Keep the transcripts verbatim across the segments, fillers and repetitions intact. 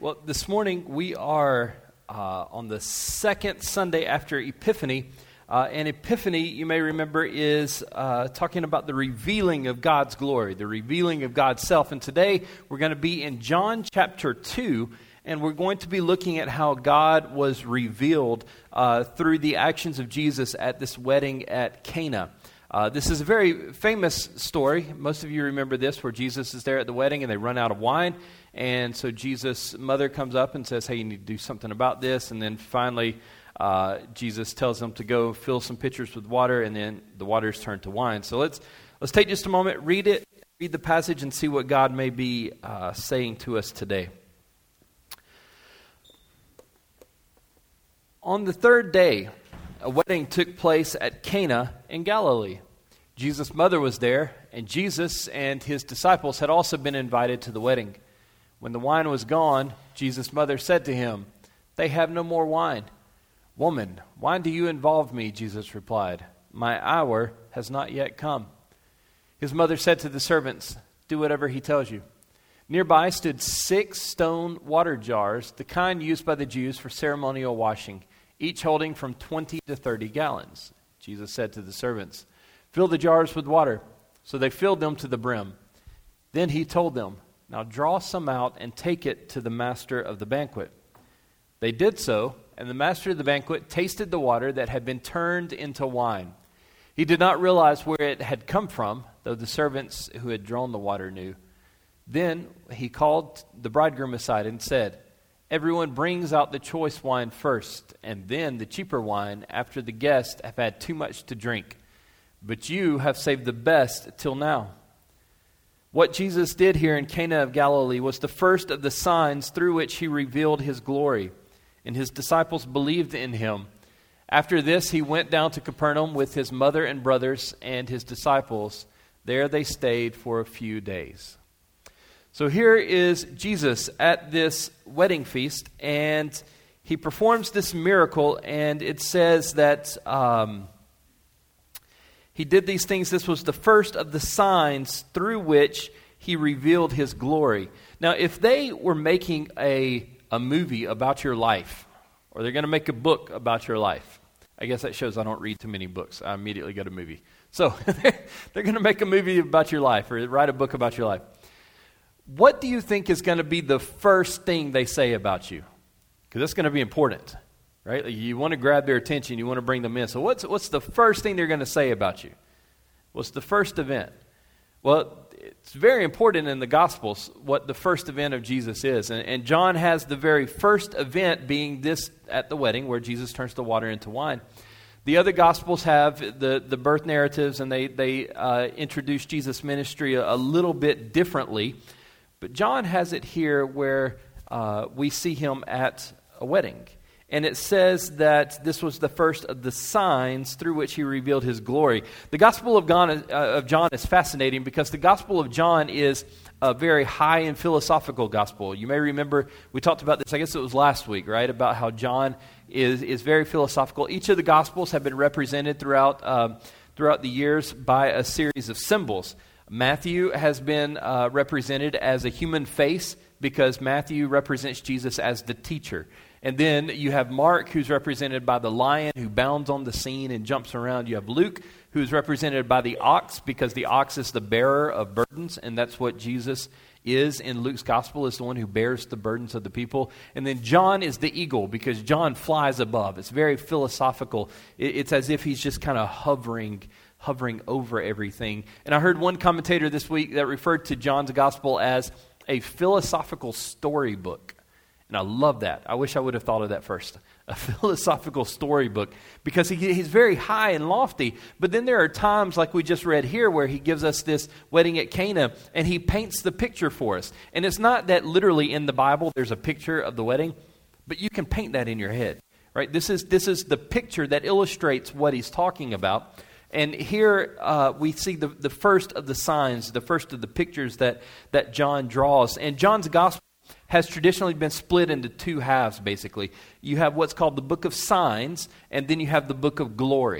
Well, this morning we are uh, on the second Sunday after Epiphany. Uh, and Epiphany, you may remember, is uh, talking about the revealing of God's glory, the revealing of God's self. And today we're going to be in John chapter two, and we're going to be looking at how God was revealed uh, through the actions of Jesus at this wedding at Cana. Uh, this is a very famous story. Most of you remember this, where Jesus is there at the wedding and they run out of wine. And so Jesus' mother comes up and says, hey, you need to do something about this. And then finally, uh, Jesus tells them to go fill some pitchers with water, and then the water is turned to wine. So let's let's take just a moment, read it, read the passage, and see what God may be uh, saying to us today. On the third day, a wedding took place at Cana in Galilee. Jesus' mother was there, and Jesus and his disciples had also been invited to the wedding. When the wine was gone, Jesus' mother said to him, "They have no more wine." "Woman, why do you involve me?" Jesus replied. "My hour has not yet come." His mother said to the servants, "Do whatever he tells you." Nearby stood six stone water jars, the kind used by the Jews for ceremonial washing, each holding from twenty to thirty gallons. Jesus said to the servants, "Fill the jars with water." So they filled them to the brim. Then he told them, "Now draw some out and take it to the master of the banquet." They did so, and the master of the banquet tasted the water that had been turned into wine. He did not realize where it had come from, though the servants who had drawn the water knew. Then he called the bridegroom aside and said, "Everyone brings out the choice wine first, and then the cheaper wine after the guests have had too much to drink. But you have saved the best till now." What Jesus did here in Cana of Galilee was the first of the signs through which he revealed his glory, and his disciples believed in him. After this, he went down to Capernaum with his mother and brothers and his disciples. There they stayed for a few days. So here is Jesus at this wedding feast, and he performs this miracle, and it says that um, he did these things. This was the first of the signs through which he revealed his glory. Now, if they were making a, a movie about your life, or they're going to make a book about your life, I guess that shows I don't read too many books. I immediately go to movie. So they're going to make a movie about your life, or write a book about your life. What do you think is going to be the first thing they say about you? Because that's going to be important, right? Like, you want to grab their attention. You want to bring them in. So what's what's the first thing they're going to say about you? What's the first event? Well, it's very important in the Gospels what the first event of Jesus is. And, and John has the very first event being this at the wedding, where Jesus turns the water into wine. The other Gospels have the, the birth narratives, and they, they uh, introduce Jesus' ministry a, a little bit differently. But John has it here where uh, we see him at a wedding. And it says that this was the first of the signs through which he revealed his glory. The Gospel of John, uh, of John is fascinating because the Gospel of John is a very high and philosophical gospel. You may remember we talked about this, I guess it was last week, right, about how John is, is very philosophical. Each of the Gospels have been represented throughout, uh, throughout the years by a series of symbols. Matthew has been uh, represented as a human face because Matthew represents Jesus as the teacher. And then you have Mark, who's represented by the lion who bounds on the scene and jumps around. You have Luke, who's represented by the ox because the ox is the bearer of burdens, and that's what Jesus is in Luke's gospel, is the one who bears the burdens of the people. And then John is the eagle because John flies above. It's very philosophical. It's as if he's just kind of hovering hovering over everything. And I heard one commentator this week that referred to John's gospel as a philosophical storybook. And I love that. I wish I would have thought of that first. A philosophical storybook. Because he, he's very high and lofty. But then there are times, like we just read here, where he gives us this wedding at Cana, and he paints the picture for us. And it's not that literally in the Bible there's a picture of the wedding, but you can paint that in your head. Right? This is, this is the picture that illustrates what he's talking about. And here uh, we see the, the first of the signs, the first of the pictures that, that John draws. And John's gospel has traditionally been split into two halves, basically. You have what's called the book of signs, and then you have the book of glory.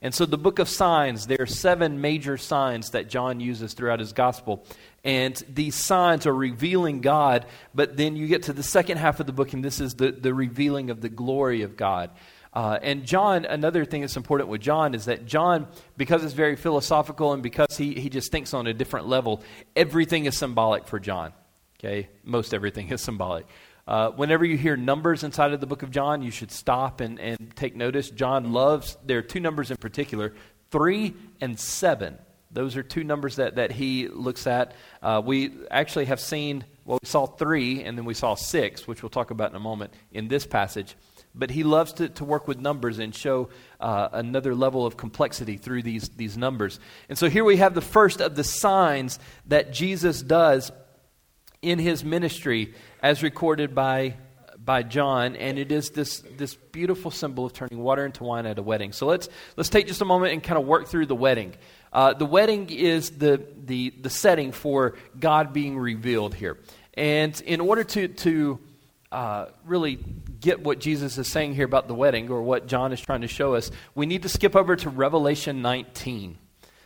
And so the book of signs, there are seven major signs that John uses throughout his gospel. And these signs are revealing God, but then you get to the second half of the book, and this is the, the revealing of the glory of God. Uh, and John, another thing that's important with John is that John, because it's very philosophical and because he, he just thinks on a different level, everything is symbolic for John. Okay? Most everything is symbolic. Uh, whenever you hear numbers inside of the book of John, you should stop and, and take notice. John loves, there are two numbers in particular, three and seven. Those are two numbers that, that he looks at. Uh, we actually have seen, well, we saw three and then we saw six, which we'll talk about in a moment in this passage. But he loves to, to work with numbers and show uh, another level of complexity through these, these numbers. And so here we have the first of the signs that Jesus does in his ministry as recorded by by John, and it is this this beautiful symbol of turning water into wine at a wedding. So let's let's take just a moment and kind of work through the wedding. Uh, the wedding is the the the setting for God being revealed here, and in order to to uh, really get what Jesus is saying here about the wedding, or what John is trying to show us, we need to skip over to Revelation nineteen.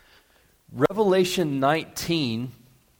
Revelation nineteen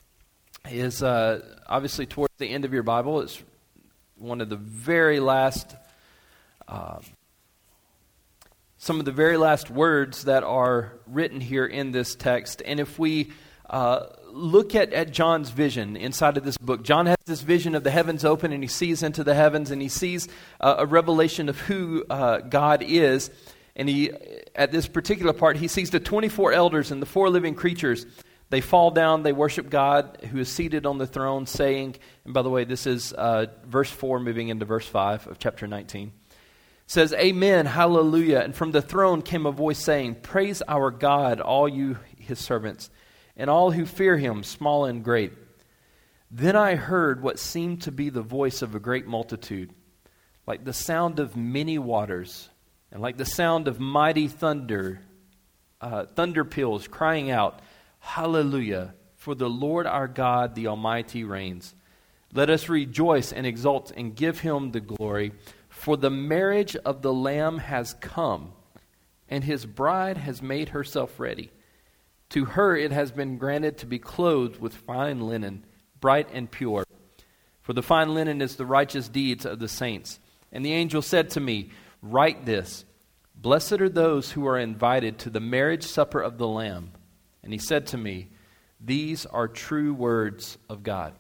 is uh, obviously towards the end of your Bible. It's one of the very last, uh, some of the very last words that are written here in this text. And if we uh, look at, at John's vision inside of this book, John has this vision of the heavens open, and he sees into the heavens, and he sees uh, a revelation of who uh, God is. And he, at this particular part, he sees the twenty-four elders and the four living creatures. They fall down, they worship God who is seated on the throne, saying, and by the way, this is uh, verse four moving into verse five of chapter nineteen. It says, Amen, hallelujah. And from the throne came a voice saying, Praise our God, all you his servants, and all who fear him, small and great. Then I heard what seemed to be the voice of a great multitude, like the sound of many waters, and like the sound of mighty thunder, uh, thunder peals crying out, Hallelujah, for the Lord our God, the Almighty, reigns. Let us rejoice and exult and give him the glory, for the marriage of the Lamb has come, and his bride has made herself ready. To her it has been granted to be clothed with fine linen, bright and pure. For the fine linen is the righteous deeds of the saints. And the angel said to me, Write this, Blessed are those who are invited to the marriage supper of the Lamb. And he said to me, These are true words of God.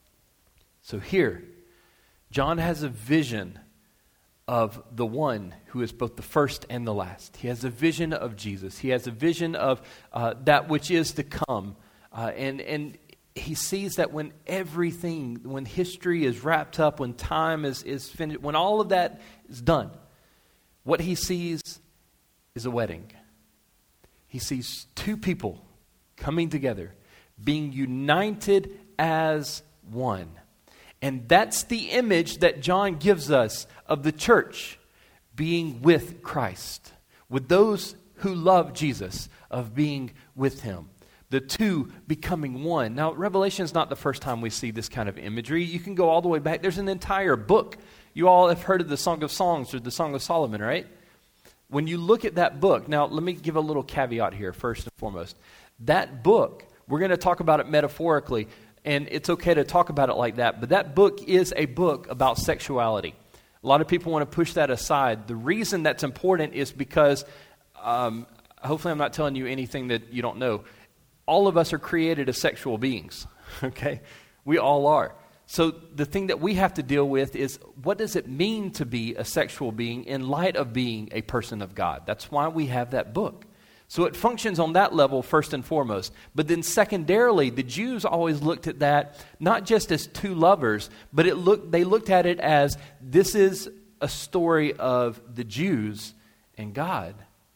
So here, John has a vision of the one who is both the first and the last. He has a vision of Jesus. He has a vision of uh, that which is to come. Uh, and, and he sees that when everything, when history is wrapped up, when time is, is finished, when all of that is done, what he sees is a wedding. He sees two people coming together, being united as one. And that's the image that John gives us of the church being with Christ, with those who love Jesus, of being with him. The two becoming one. Now, Revelation is not the first time we see this kind of imagery. You can go all the way back. There's an entire book. You all have heard of the Song of Songs or the Song of Solomon, right? When you look at that book, now let me give a little caveat here first and foremost. That book, we're going to talk about it metaphorically, and it's okay to talk about it like that, but that book is a book about sexuality. A lot of people want to push that aside. The reason that's important is because, um, hopefully I'm not telling you anything that you don't know. All of us are created as sexual beings, okay? We all are. So the thing that we have to deal with is, what does it mean to be a sexual being in light of being a person of God? That's why we have that book. So it functions on that level first and foremost. But then secondarily, the Jews always looked at that not just as two lovers, but it looked they looked at it as, this is a story of the Jews and God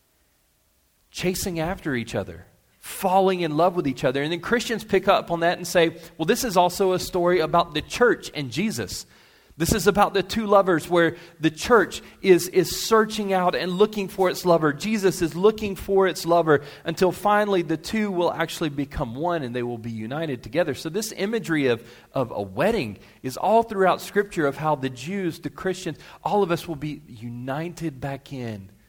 chasing after each other, falling in love with each other. And then Christians pick up on that and say, well, this is also a story about the church and Jesus. This is about the two lovers where the church is, is searching out and looking for its lover. Jesus is looking for its lover until finally the two will actually become one and they will be united together. So this imagery of, of a wedding is all throughout Scripture, of how the Jews, the Christians, all of us will be united back in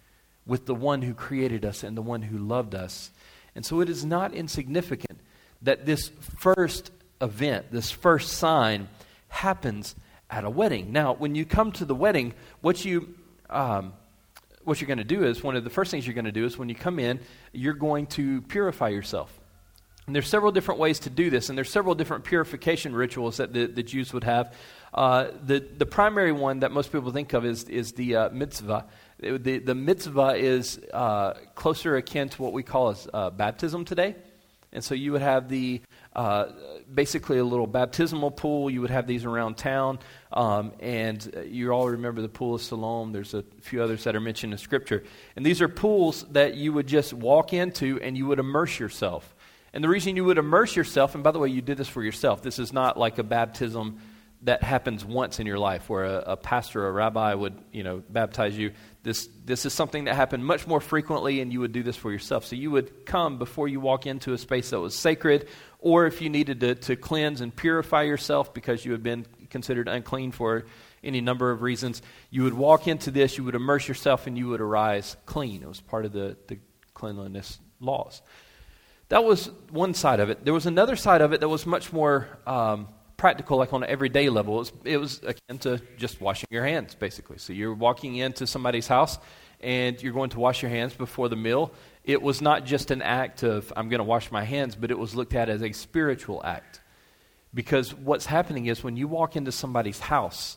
with the one who created us and the one who loved us. And so it is not insignificant that this first event, this first sign, happens at a wedding. Now, when you come to the wedding, what you um, what you're going to do is, one of the first things you're going to do is when you come in, you're going to purify yourself. And there's several different ways to do this, and there's several different purification rituals that the, the Jews would have. Uh, the the primary one that most people think of is is the uh, mitzvah. The the mitzvah is uh, closer akin to what we call as uh, baptism today. And so you would have the, uh, basically a little baptismal pool. You would have these around town. Um, and you all remember the Pool of Siloam. There's a few others that are mentioned in Scripture. And these are pools that you would just walk into and you would immerse yourself. And the reason you would immerse yourself, and by the way, you did this for yourself. This is not like a baptism that happens once in your life where a, a pastor or a rabbi would, you know, baptize you. This this is something that happened much more frequently, and you would do this for yourself. So you would come before you walk into a space that was sacred, or if you needed to, to cleanse and purify yourself because you had been considered unclean for any number of reasons, you would walk into this, you would immerse yourself, and you would arise clean. It was part of the, the cleanliness laws. That was one side of it. There was another side of it that was much more um, practical, like on an everyday level. It was, it was akin to just washing your hands, basically. So you're walking into somebody's house, and you're going to wash your hands before the meal. It was not just an act of, I'm going to wash my hands, but it was looked at as a spiritual act. Because what's happening is when you walk into somebody's house,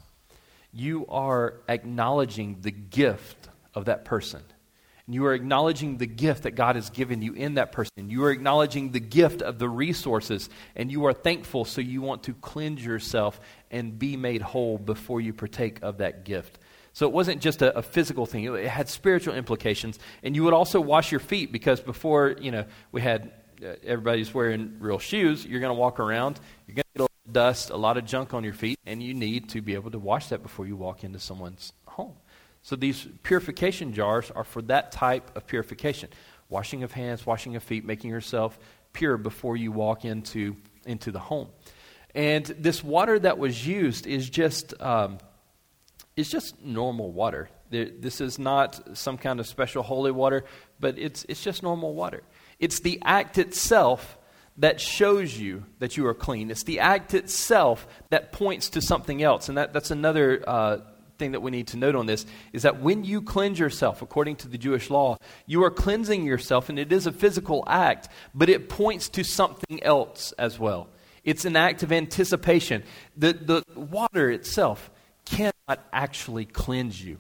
you are acknowledging the gift of that person. And you are acknowledging the gift that God has given you in that person. You are acknowledging the gift of the resources, and you are thankful, so you want to cleanse yourself and be made whole before you partake of that gift. So it wasn't just a, a physical thing. It had spiritual implications. And you would also wash your feet, because before, you know, we had, uh, everybody's wearing real shoes. You're going to walk around. You're going to get a lot of dust, a lot of junk on your feet, and you need to be able to wash that before you walk into someone's home. So these purification jars are for that type of purification. Washing of hands, washing of feet, making yourself pure before you walk into, into the home. And this water that was used is just um, is just normal water. There, this is not some kind of special holy water, but it's it's just normal water. It's the act itself that shows you that you are clean. It's the act itself that points to something else. And that, that's another uh thing that we need to note on this, is that when you cleanse yourself according to the Jewish law, you are cleansing yourself, and it is a physical act, but it points to something else as well. It's an act of anticipation. The, the water itself cannot actually cleanse you.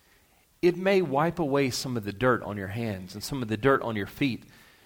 It may wipe away some of the dirt on your hands and some of the dirt on your feet,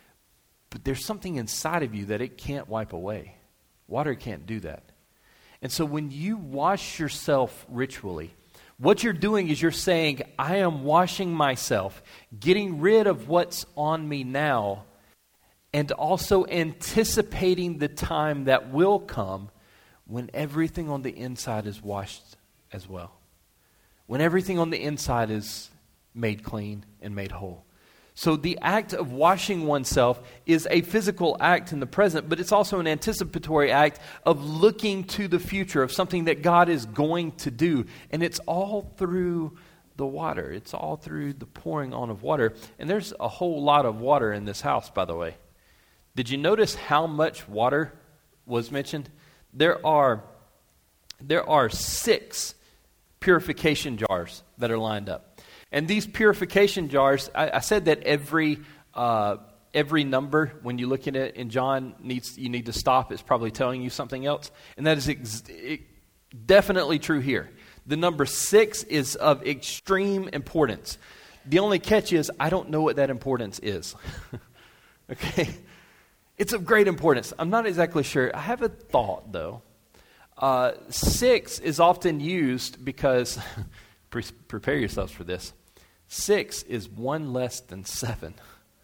but there's something inside of you that it can't wipe away. Water can't do that. And so when you wash yourself ritually, what you're doing is you're saying, I am washing myself, getting rid of what's on me now, and also anticipating the time that will come when everything on the inside is washed as well. When everything on the inside is made clean and made whole. So the act of washing oneself is a physical act in the present, but it's also an anticipatory act of looking to the future, of something that God is going to do. And it's all through the water. It's all through the pouring on of water. And there's a whole lot of water in this house, by the way. Did you notice how much water was mentioned? There are, there are six purification jars that are lined up. And these purification jars, I, I said that every uh, every number, when you look at it in John, needs you need to stop. It's probably telling you something else. And that is ex- it, definitely true here. The number six is of extreme importance. The only catch is, I don't know what that importance is. Okay? It's of great importance. I'm not exactly sure. I have a thought, though. Uh, six is often used because, pre- prepare yourselves for this, six is one less than seven.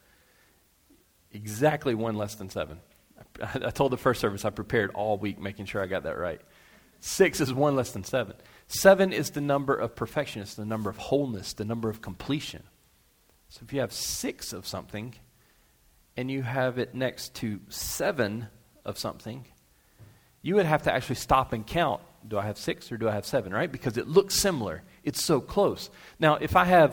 Exactly one less than seven. I, I told the first service I prepared all week making sure I got that right. Six is one less than seven. Seven is the number of perfection. It's the number of wholeness, the number of completion. So if you have six of something and you have it next to seven of something, you would have to actually stop and count. Do I have six or do I have seven, right? Because it looks similar. It's so close. Now, if I have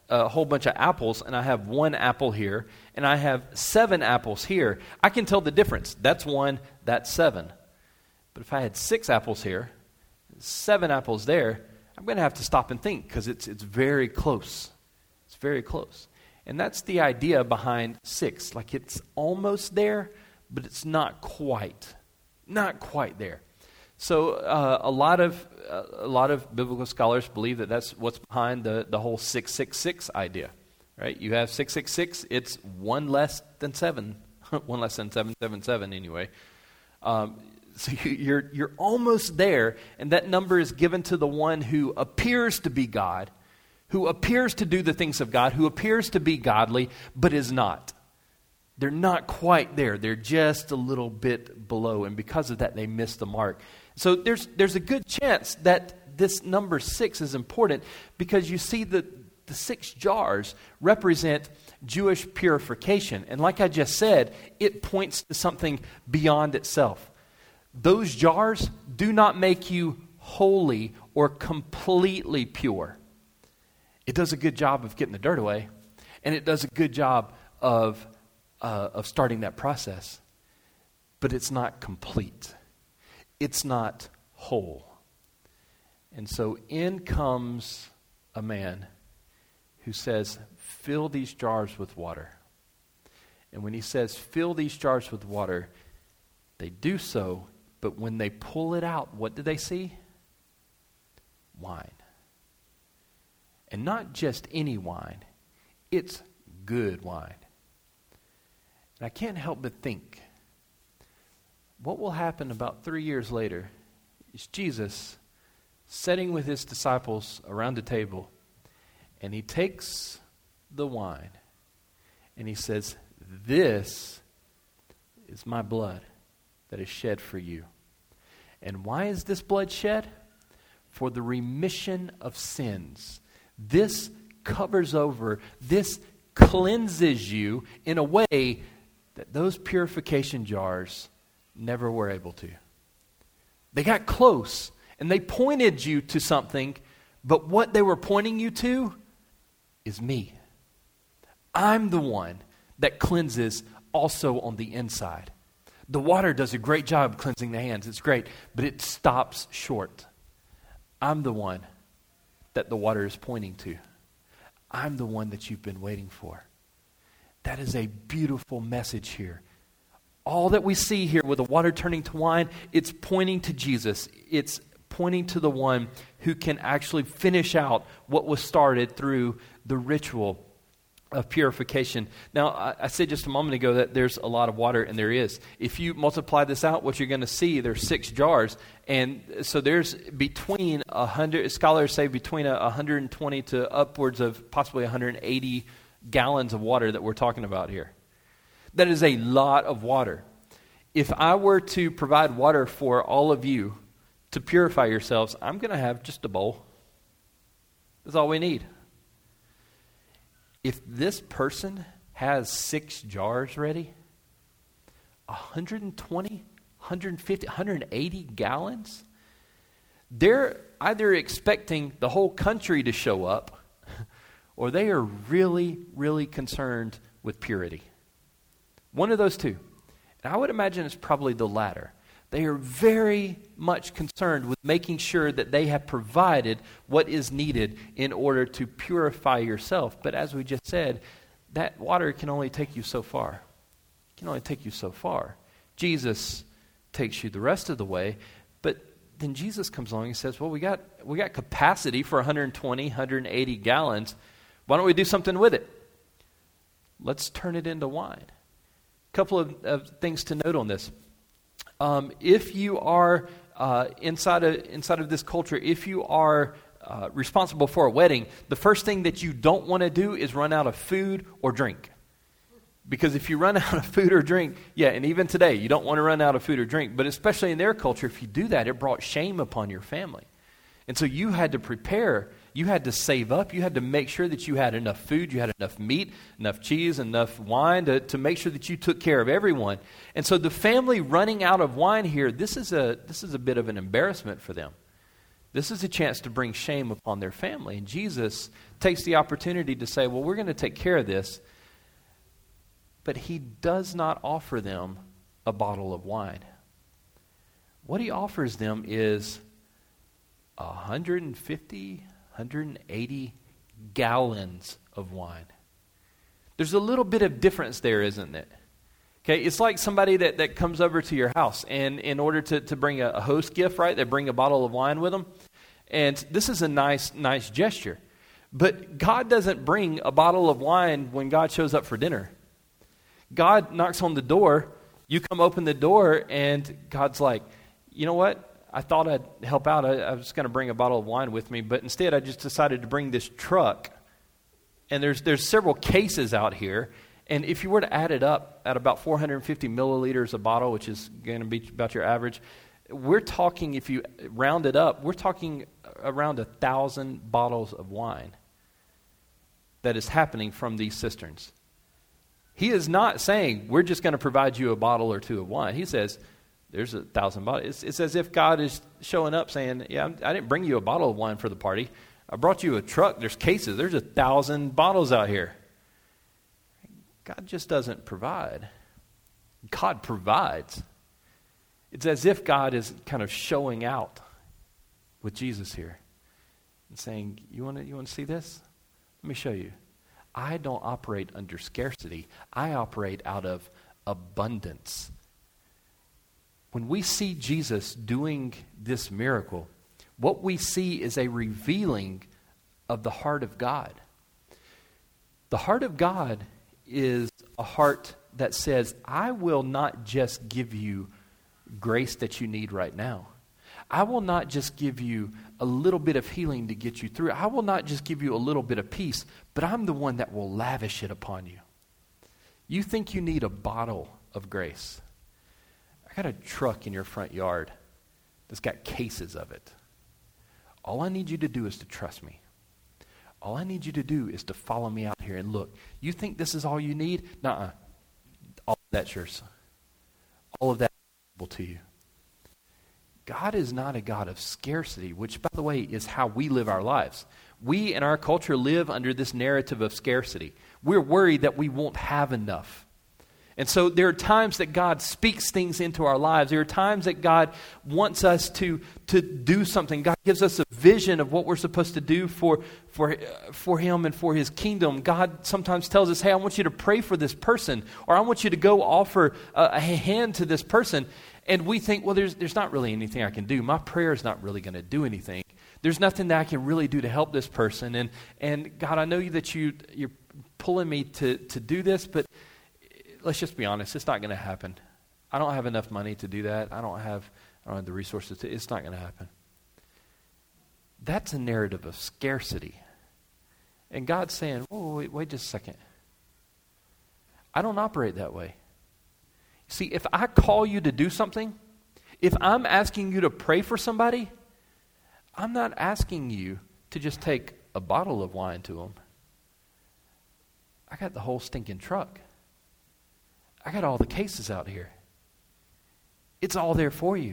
a whole bunch of apples and I have one apple here and I have seven apples here, I can tell the difference. That's one, that's seven. But if I had six apples here, seven apples there, I'm going to have to stop and think because it's it's very close. It's very close. And that's the idea behind six. Like it's almost there, but it's not quite. Not quite there. So uh, a lot of uh, a lot of biblical scholars believe that that's what's behind the, the whole six six six idea, right? You have six six six, it's one less than seven, one less than seven seven seven anyway. Um, so you, you're you're almost there, and that number is given to the one who appears to be God, who appears to do the things of God, who appears to be godly, but is not. They're not quite there. They're just a little bit below, and because of that, they miss the mark. So there's there's a good chance that this number six is important because you see the, the six jars represent Jewish purification. And like I just said, it points to something beyond itself. Those jars do not make you holy or completely pure. It does a good job of getting the dirt away, and it does a good job of, uh, of starting that process. But it's not complete. It's not whole. And so in comes a man who says, fill these jars with water. And when he says, fill these jars with water, they do so, but when they pull it out, what do they see? Wine. And not just any wine. It's good wine. And I can't help but think, what will happen about three years later is Jesus sitting with his disciples around the table, and he takes the wine, and he says, this is my blood that is shed for you. And why is this blood shed? For the remission of sins. This covers over, this cleanses you in a way that those purification jars never were able to. They got close, and they pointed you to something, but what they were pointing you to is me. I'm the one that cleanses also on the inside. The water does a great job cleansing the hands. It's great, but it stops short. I'm the one that the water is pointing to. I'm the one that you've been waiting for. That is a beautiful message here. All that we see here with the water turning to wine, it's pointing to Jesus. It's pointing to the one who can actually finish out what was started through the ritual of purification. Now, I, I said just a moment ago that there's a lot of water, and there is. If you multiply this out, what you're going to see, there's six jars. And so there's between one hundred, scholars say between one hundred twenty to upwards of possibly one hundred eighty gallons of water that we're talking about here. That is a lot of water. If I were to provide water for all of you to purify yourselves, I'm going to have just a bowl. That's all we need. If this person has six jars ready, one hundred twenty, one hundred fifty, one hundred eighty gallons, they're either expecting the whole country to show up, or they are really, really concerned with purity. One of those two. And I would imagine it's probably the latter. They are very much concerned with making sure that they have provided what is needed in order to purify yourself. But as we just said, that water can only take you so far. It can only take you so far. Jesus takes you the rest of the way, but then Jesus comes along and says, well, we got we got capacity for one hundred twenty, one hundred eighty gallons. Why don't we do something with it? Let's turn it into wine. A couple of, of things to note on this. Um, if you are uh, inside of inside of this culture, if you are uh, responsible for a wedding, the first thing that you don't want to do is run out of food or drink. Because if you run out of food or drink, yeah, and even today, you don't want to run out of food or drink. But especially in their culture, if you do that, it brought shame upon your family. And so you had to prepare. You had to save up. You had to make sure that you had enough food, you had enough meat, enough cheese, enough wine to, to make sure that you took care of everyone. And so the family running out of wine here, this is a this is a bit of an embarrassment for them. This is a chance to bring shame upon their family. And Jesus takes the opportunity to say, well, we're going to take care of this. But he does not offer them a bottle of wine. What he offers them is one hundred fifty, one hundred eighty gallons of wine. There's a little bit of difference there, isn't it? Okay, it's like somebody that, that comes over to your house, and in order to, to bring a, a host gift, right, they bring a bottle of wine with them. And this is a nice, nice gesture. But God doesn't bring a bottle of wine when God shows up for dinner. God knocks on the door, you come open the door, and God's like, you know what? I thought I'd help out. I, I was going to bring a bottle of wine with me, but instead I just decided to bring this truck. And there's there's several cases out here. And if you were to add it up at about four hundred fifty milliliters a bottle, which is going to be about your average, we're talking, if you round it up, we're talking around a thousand bottles of wine that is happening from these cisterns. He is not saying, we're just going to provide you a bottle or two of wine. He says, there's a thousand bottles. It's, it's as if God is showing up saying, yeah, I'm, I didn't bring you a bottle of wine for the party. I brought you a truck. There's cases. There's a thousand bottles out here. God just doesn't provide. God provides. It's as if God is kind of showing out with Jesus here and saying, you want to you want to see this? Let me show you. I don't operate under scarcity. I operate out of abundance. When we see Jesus doing this miracle, what we see is a revealing of the heart of God. The heart of God is a heart that says, I will not just give you grace that you need right now. I will not just give you a little bit of healing to get you through. I will not just give you a little bit of peace, but I'm the one that will lavish it upon you. You think you need a bottle of grace. I got a truck in your front yard that's got cases of it. All I need you to do is to trust me. All I need you to do is to follow me out here and look. You think this is all you need? Nuh-uh. All of that's yours. All of that is available to you. God is not a God of scarcity, which, by the way, is how we live our lives. We in our culture live under this narrative of scarcity. We're worried that we won't have enough. And so there are times that God speaks things into our lives. There are times that God wants us to, to do something. God gives us a vision of what we're supposed to do for, for, uh, for Him and for His kingdom. God sometimes tells us, hey, I want you to pray for this person, or I want you to go offer a, a hand to this person. And we think, well, there's, there's not really anything I can do. My prayer is not really going to do anything. There's nothing that I can really do to help this person. And, and God, I know that you, you're pulling me to, to do this, but let's just be honest, it's not going to happen. I don't have enough money to do that. I don't have, I don't have the resources to, it's not going to happen. That's a narrative of scarcity. And God's saying, oh, wait, wait just a second. I don't operate that way. See, if I call you to do something, if I'm asking you to pray for somebody, I'm not asking you to just take a bottle of wine to them. I got the whole stinking truck. I got all the cases out here. It's all there for you.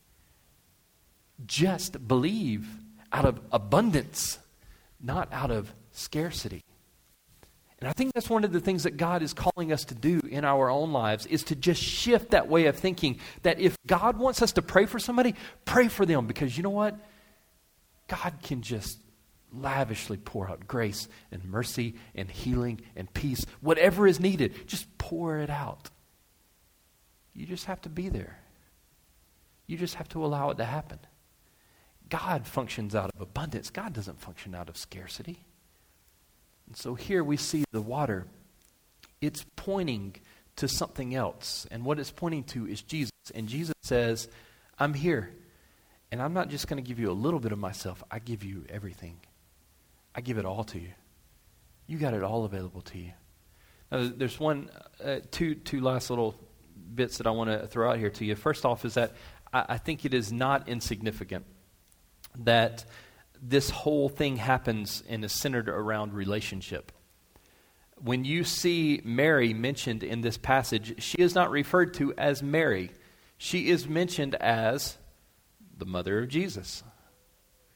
Just believe out of abundance, not out of scarcity. And I think that's one of the things that God is calling us to do in our own lives, is to just shift that way of thinking, that if God wants us to pray for somebody, pray for them, because you know what? God can just lavishly pour out grace and mercy and healing and peace. Whatever is needed, just pour it out. You just have to be there. You just have to allow it to happen. God functions out of abundance. God doesn't function out of scarcity. And so here we see the water. It's pointing to something else. And what it's pointing to is Jesus. And Jesus says, I'm here. And I'm not just going to give you a little bit of myself. I give you everything. I give it all to you. You got it all available to you. Now, there's one, uh, two, two last little bits that I want to throw out here to you. First off is that I, I think it is not insignificant that this whole thing happens and is centered around relationship. When you see Mary mentioned in this passage, she is not referred to as Mary. She is mentioned as the mother of Jesus.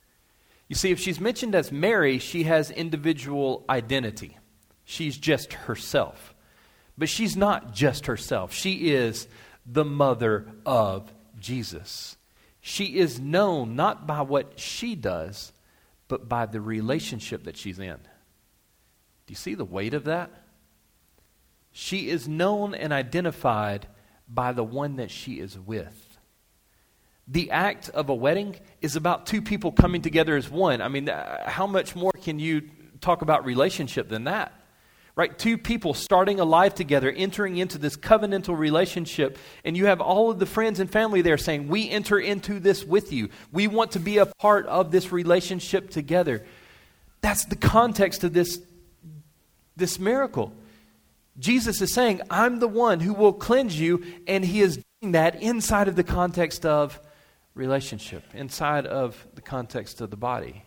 You see, if she's mentioned as Mary, she has individual identity. She's just herself. But she's not just herself. She is the mother of Jesus. She is known not by what she does, but by the relationship that she's in. Do you see the weight of that? She is known and identified by the one that she is with. The act of a wedding is about two people coming together as one. I mean, how much more can you talk about relationship than that? Right? Two people starting a life together, entering into this covenantal relationship, and you have all of the friends and family there saying, we enter into this with you. We want to be a part of this relationship together. That's the context of this, this miracle. Jesus is saying, I'm the one who will cleanse you, and he is doing that inside of the context of relationship, inside of the context of the body.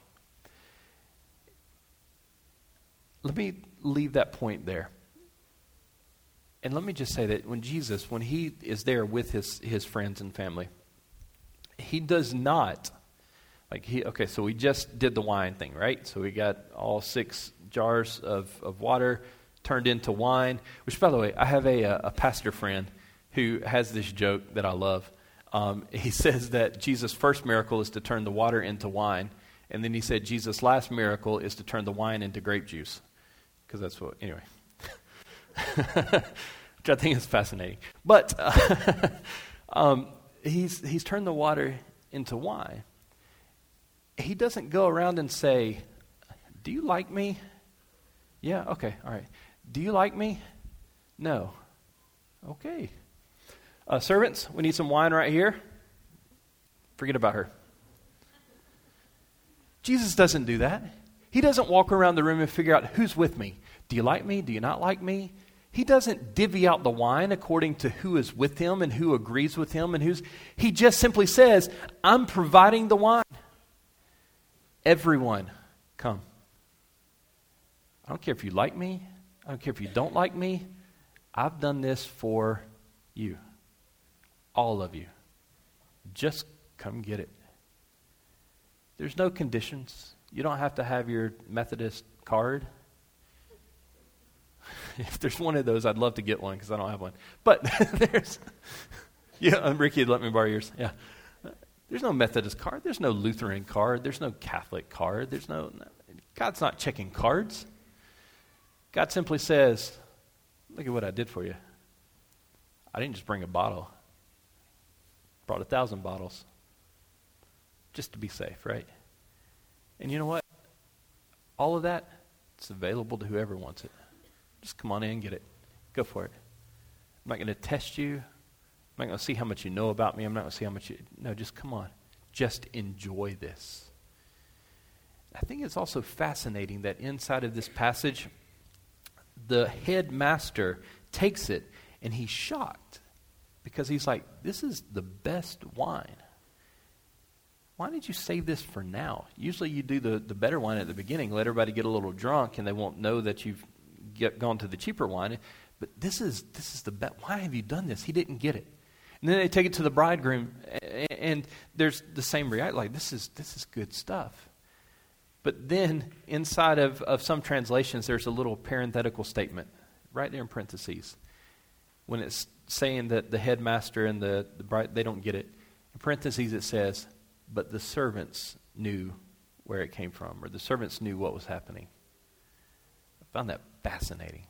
Let me leave that point there. And let me just say that when Jesus, when he is there with his, his friends and family, he does not, like he, okay, so we just did the wine thing, right? So we got all six jars of, of water turned into wine, which, by the way, I have a, a pastor friend who has this joke that I love. Um, he says that Jesus' first miracle is to turn the water into wine, and then he said Jesus' last miracle is to turn the wine into grape juice, because that's what, anyway, which I think is fascinating. But uh, um, he's he's turned the water into wine. He doesn't go around and say, do you like me? Yeah, okay, all right. Do you like me? No. Okay. Uh, servants, we need some wine right here. Forget about her. Jesus doesn't do that. He doesn't walk around the room and figure out who's with me. Do you like me? Do you not like me? He doesn't divvy out the wine according to who is with him and who agrees with him and who's. He just simply says, I'm providing the wine. Everyone, come. I don't care if you like me. I don't care if you don't like me. I've done this for you. All of you. Just come get it. There's no conditions. You don't have to have your Methodist card. If there's one of those, I'd love to get one because I don't have one. But there's, yeah, Ricky, let me borrow yours. Yeah. There's no Methodist card. There's no Lutheran card. There's no Catholic card. There's no, God's not checking cards. God simply says, look at what I did for you. I didn't just bring a bottle. Brought a thousand bottles. Just to be safe, right? And you know what? All of that, it's available to whoever wants it. Just come on in and get it. Go for it. I'm not going to test you. I'm not going to see how much you know about me. I'm not going to see how much you... No, just come on. Just enjoy this. I think it's also fascinating that inside of this passage, the headmaster takes it and he's shocked because he's like, this is the best wine. Why did you save this for now? Usually you do the, the better wine at the beginning, let everybody get a little drunk and they won't know that you've get, gone to the cheaper wine. But this is this is the best. Why have you done this? He didn't get it. And then they take it to the bridegroom and, and there's the same reaction, like this is this is good stuff. But then inside of, of some translations, there's a little parenthetical statement right there in parentheses. When it's saying that the headmaster and the, the bride, they don't get it. In parentheses it says, but the servants knew where it came from, or the servants knew what was happening. I found that fascinating.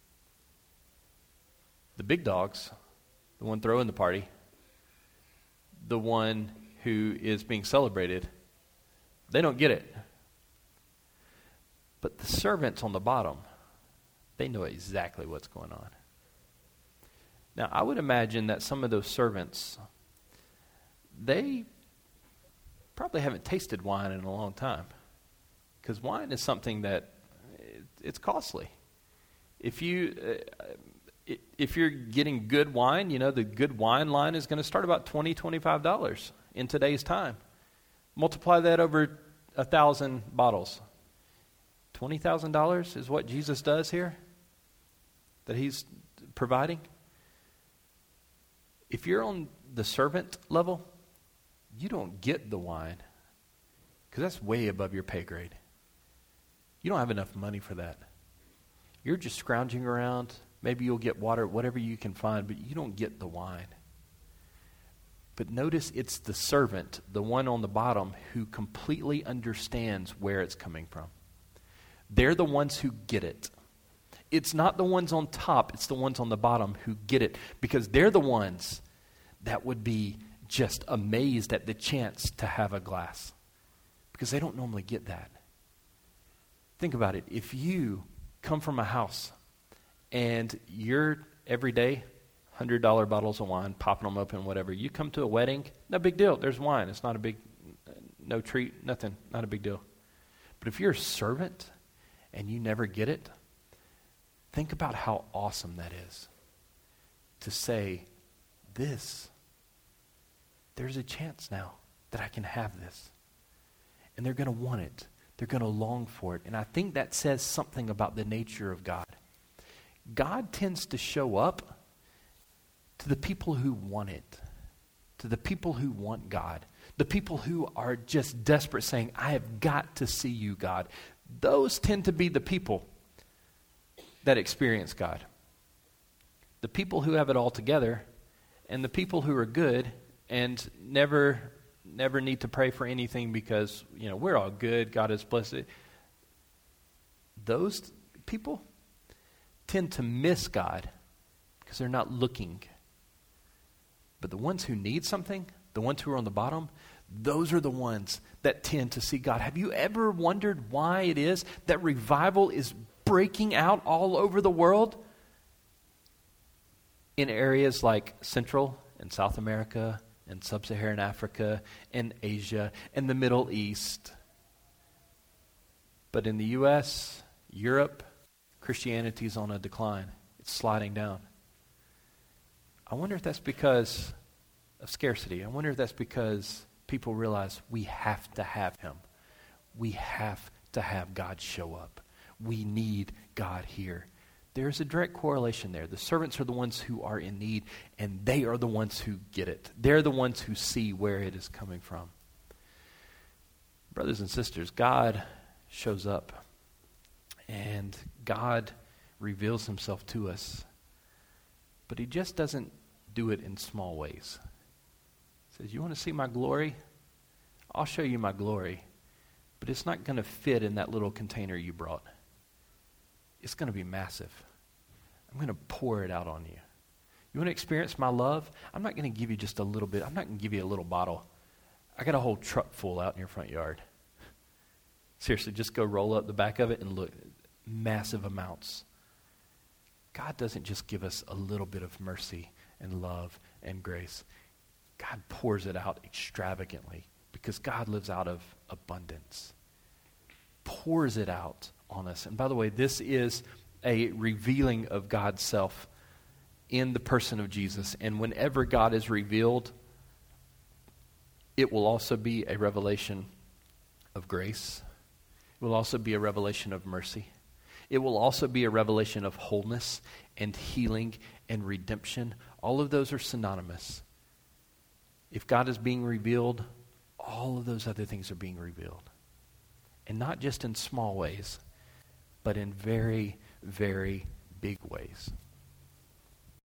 The big dogs, the one throwing the party, the one who is being celebrated, they don't get it. But the servants on the bottom, they know exactly what's going on. Now, I would imagine that some of those servants, they probably haven't tasted wine in a long time, because wine is something that it, it's costly. If you uh, if you're getting good wine, you know the good wine line is going to start about twenty dollars, twenty-five dollars in today's time. Multiply that over a thousand bottles. twenty thousand dollars is what Jesus does here, that he's providing. If you're on the servant level, you don't get the wine because that's way above your pay grade. You don't have enough money for that. You're just scrounging around. Maybe you'll get water, whatever you can find, but you don't get the wine. But notice it's the servant, the one on the bottom, who completely understands where it's coming from. They're the ones who get it. It's not the ones on top, it's the ones on the bottom who get it, because they're the ones that would be just amazed at the chance to have a glass, because they don't normally get that. Think about it. If you come from a house and you're every day one hundred dollars bottles of wine, popping them open, whatever, you come to a wedding, no big deal. There's wine. It's not a big, no treat, nothing, not a big deal. But if you're a servant and you never get it, think about how awesome that is to say, this, there's a chance now that I can have this. And they're going to want it. They're going to long for it. And I think that says something about the nature of God. God tends to show up to the people who want it, to the people who want God, the people who are just desperate, saying, I have got to see you, God. Those tend to be the people that experience God. The people who have it all together and the people who are good and never never need to pray for anything because, you know, we're all good, God is blessed. Those people tend to miss God because they're not looking. But the ones who need something, the ones who are on the bottom, those are the ones that tend to see God. Have you ever wondered why it is that revival is breaking out all over the world? In areas like Central and South America and Sub-Saharan Africa and Asia and the Middle East. But in the U S, Europe, Christianity is on a decline. It's sliding down. I wonder if that's because of scarcity. I wonder if that's because people realize we have to have him. We have to have God show up. We need God here. There's a direct correlation there. The servants are the ones who are in need, and they are the ones who get it. They're the ones who see where it is coming from. Brothers and sisters, God shows up, and God reveals himself to us. But he just doesn't do it in small ways. He says, you want to see my glory? I'll show you my glory. But it's not going to fit in that little container you brought. It's going to be massive. I'm going to pour it out on you. You want to experience my love? I'm not going to give you just a little bit. I'm not going to give you a little bottle. I got a whole truck full out in your front yard. Seriously, just go roll up the back of it and look. Massive amounts. God doesn't just give us a little bit of mercy and love and grace. God pours it out extravagantly because God lives out of abundance. Pours it out on us. And by the way, this is a revealing of God's self in the person of Jesus. And whenever God is revealed, it will also be a revelation of grace. It will also be a revelation of mercy. It will also be a revelation of wholeness and healing and redemption. All of those are synonymous. If God is being revealed, all of those other things are being revealed. And not just in small ways, but in very, very big ways.